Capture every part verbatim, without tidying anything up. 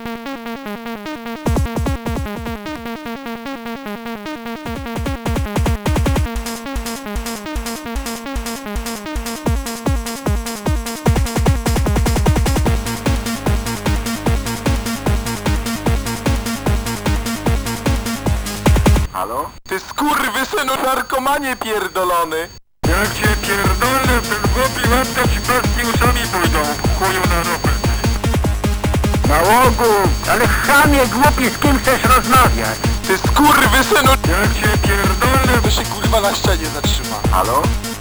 Halo? Ty skurwysynu narkomanie pierdolony! Jak cię pierdolę, ten głupi łapka ci pastki uszami pójdą, chuju na ropę. Nałogu, ale chamie głupi, z kim chcesz rozmawiać? Ty skurwysynu! Jak cię pierdolę, To się kurwa na ścianie zatrzyma. halo?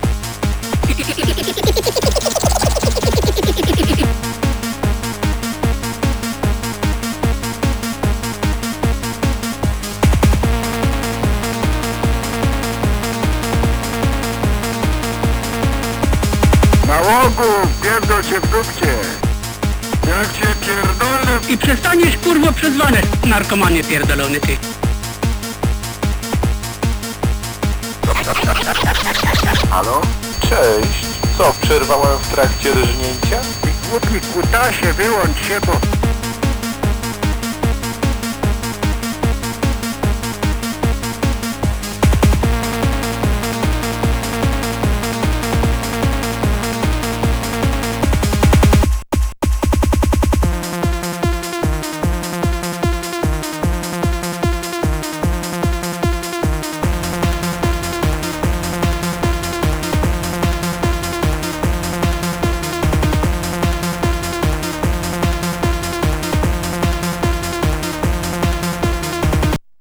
Nałogu, pierdol cię w dupcie. Jak cię pierdolę, I przestaniesz kurwo przezwane, narkomanie pierdolony ty. halo? Cześć. Co, przerwałem w trakcie rżnięcia? Ty głupi kutasie, wyłącz się, bo